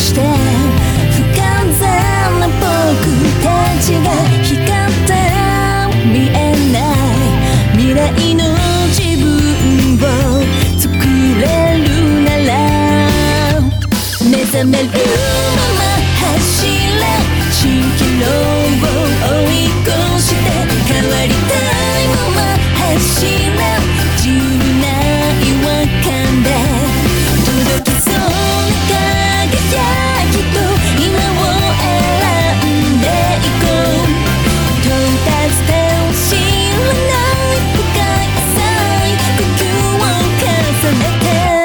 して不完全な僕たちが光って見えない未来の自分を作れるなら目覚めるまま走れ蜃気楼を追い越して変わりたいまま走れ自由な違和感で届きそうな輝きと今を選んでいこう到達点を知らない深い浅い呼吸を重ね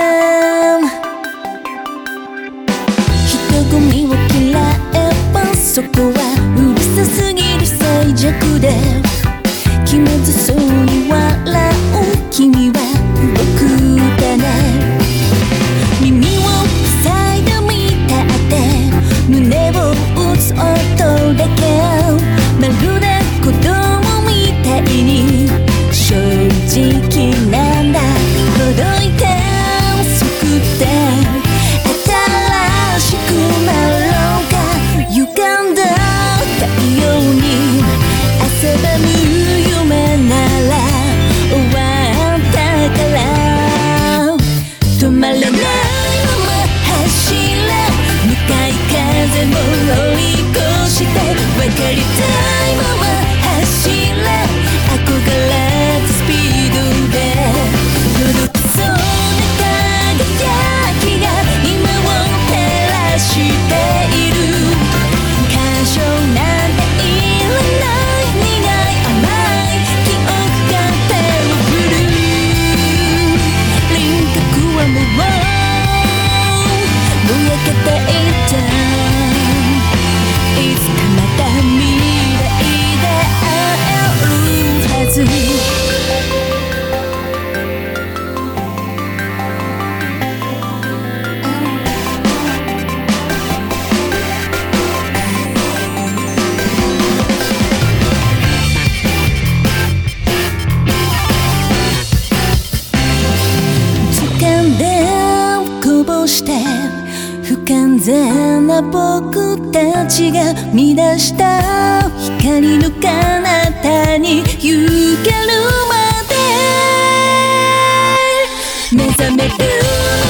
て人混みを嫌えばそこはうるさすぎる静寂で気まずそうに笑う君は動くだね耳を塞いでみたって胸を打つ音だけまるで子供みたいに正直なんだ届いて遅くて新しくなろうか歪んだ太陽に汗ばむ夢なら終わったから止まらないまま走れ向かい風も乗り越して分かりたいまま走れ憧れたスピードで届きそうな輝きが今を照らしている感傷なんていらない苦い甘い記憶が手を振る輪郭はもうぼやけていたいつかまた未来で会えるはず掴んでこぼして不完全な僕たちが見出した光の彼方に行けるまで目覚める